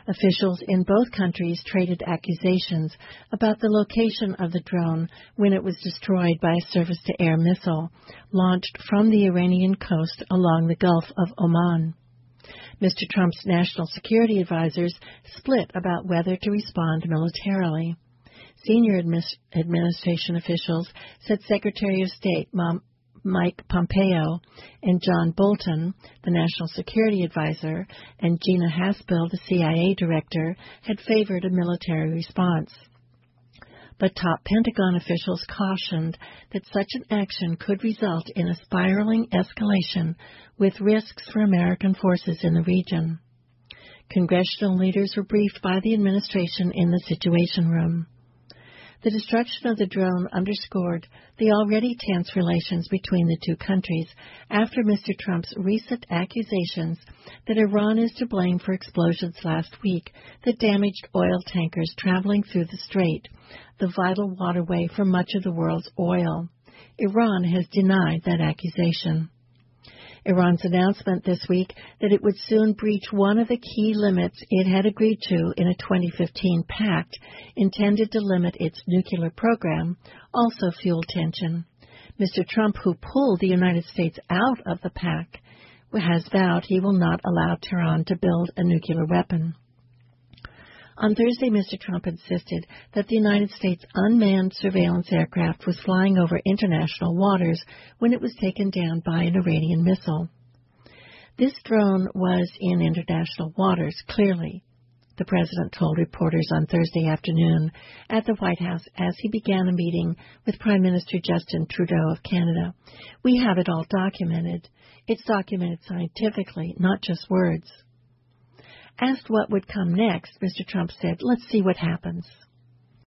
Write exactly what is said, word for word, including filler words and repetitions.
Officials in both countries traded accusations about the location of the drone when it was destroyed by a surface-to-air missile launched from the Iranian coast along the Gulf of Oman. Mister Trump's national security advisors split about whether to respond militarily. Senior admis- administration officials said Secretary of State Mom- Mike Pompeo and John Bolton, the national security advisor, and Gina Haspel, the C I A director, had favored a military response. But top Pentagon officials cautioned that such an action could result in a spiraling escalation with risks for American forces in the region. Congressional leaders were briefed by the administration in the Situation Room. The destruction of the drone underscored the already tense relations between the two countries after Mister Trump's recent accusations that Iran is to blame for explosions last week that damaged oil tankers traveling through the strait, the vital waterway for much of the world's oil. Iran has denied that accusation. Iran's announcement this week that it would soon breach one of the key limits it had agreed to in a twenty fifteen pact intended to limit its nuclear program also fueled tension. Mister Trump, who pulled the United States out of the pact, has vowed he will not allow Tehran to build a nuclear weapon. On Thursday, Mister Trump insisted that the United States unmanned surveillance aircraft was flying over international waters when it was taken down by an Iranian missile. This drone was in international waters, clearly, the president told reporters on Thursday afternoon at the White House as he began a meeting with Prime Minister Justin Trudeau of Canada. We have it all documented. It's documented scientifically, not just words. Asked what would come next, Mister Trump said, "Let's see what happens."